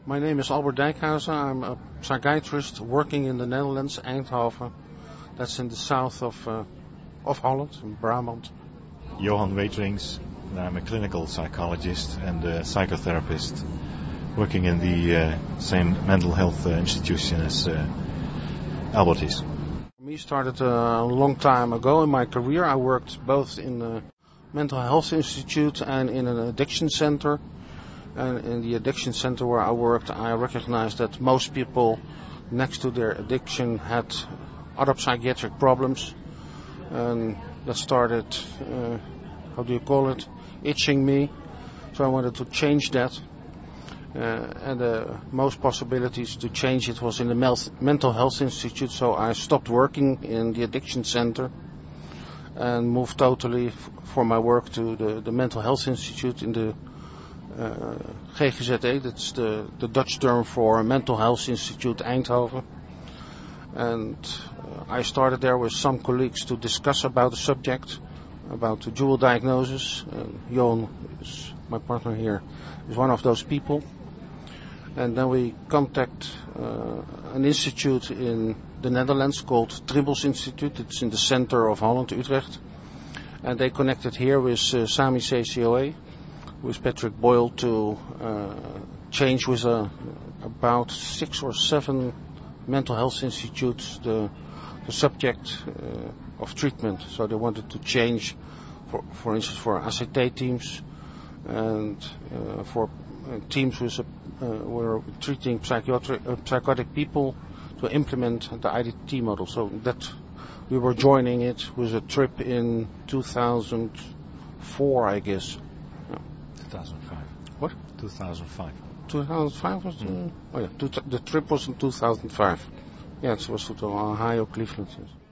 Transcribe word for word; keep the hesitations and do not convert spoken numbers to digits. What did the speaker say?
My name is Albert Dijkhuizen. I'm a psychiatrist working in the Netherlands, Eindhoven. That's in the south of uh, of Holland, in Brabant. Johan Weterings. I'm a clinical psychologist and a psychotherapist working in the uh, same mental health uh, institution as uh, Albert is. Me started a long time ago in my career. I worked both in a mental health institute and in an addiction center. And in the addiction center where I worked, I recognized that most people next to their addiction had other psychiatric problems. And that started, uh, how do you call it, itching me. So I wanted to change that. Uh, and the most possibilities to change it was in the mel- mental health institute. So I stopped working in the addiction center and moved totally f- for my work to the, the mental health institute in the Uh, G G Z E, that's the, the Dutch term for Mental Health Institute Eindhoven. And uh, I started there with some colleagues to discuss about the subject, about the dual diagnosis. And Johan, is my partner here, is one of those people. And then we contact uh, an institute in the Netherlands called Tribbles Institute. It's in the center of Holland, Utrecht. And they connected here with uh, SAMI C C O A. With Patrick Boyle to uh, change with uh, about six or seven mental health institutes the, the subject uh, of treatment. So they wanted to change, for, for instance, for A C T teams and uh, for uh, teams with uh, were treating psychiatric, uh, psychotic people to implement the I D T model. So that we were joining it with a trip in two thousand four, I guess. two thousand five. What? two thousand five. two thousand five was the... Mm. Oh yeah, two, the trip was in two thousand five. Yeah, it was to Ohio, Cleveland. Yes.